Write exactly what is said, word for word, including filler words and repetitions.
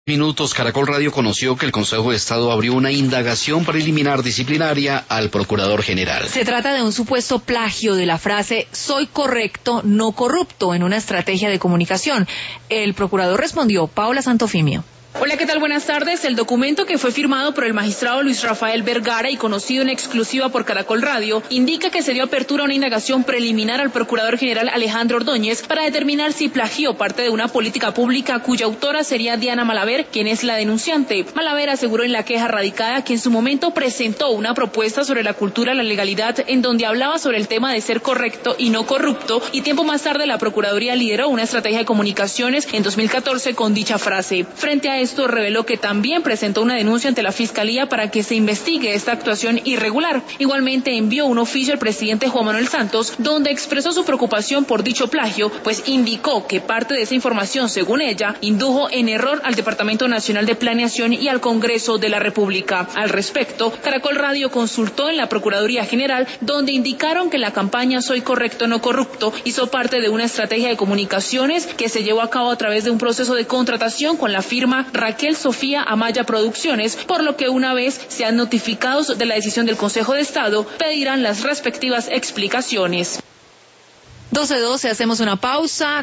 Minutos, Caracol Radio conoció que el Consejo de Estado abrió una indagación preliminar disciplinaria al Procurador General. Se trata de un supuesto plagio de la frase "soy correcto, no corrupto" en una estrategia de comunicación. El Procurador respondió. Paula Santofimio. Hola, ¿qué tal? Buenas tardes. El documento que fue firmado por el magistrado Luis Rafael Vergara y conocido en exclusiva por Caracol Radio indica que se dio apertura a una indagación preliminar al Procurador General Alejandro Ordóñez para determinar si plagió parte de una política pública cuya autora sería Diana Malaver, quien es la denunciante. Malaver aseguró en la queja radicada que en su momento presentó una propuesta sobre la cultura y la legalidad en donde hablaba sobre el tema de ser correcto y no corrupto, y tiempo más tarde la Procuraduría lideró una estrategia de comunicaciones en dos mil catorce con dicha frase. Frente a esto, reveló que también presentó una denuncia ante la Fiscalía para que se investigue esta actuación irregular. Igualmente envió un oficio al presidente Juan Manuel Santos, donde expresó su preocupación por dicho plagio, pues indicó que parte de esa información, según ella, indujo en error al Departamento Nacional de Planeación y al Congreso de la República. Al respecto, Caracol Radio consultó en la Procuraduría General, donde indicaron que la campaña "Soy correcto, no corrupto" hizo parte de una estrategia de comunicaciones que se llevó a cabo a través de un proceso de contratación con la firma Raquel Sofía Amaya Producciones, por lo que una vez sean notificados de la decisión del Consejo de Estado, pedirán las respectivas explicaciones. doce doce, hacemos una pausa.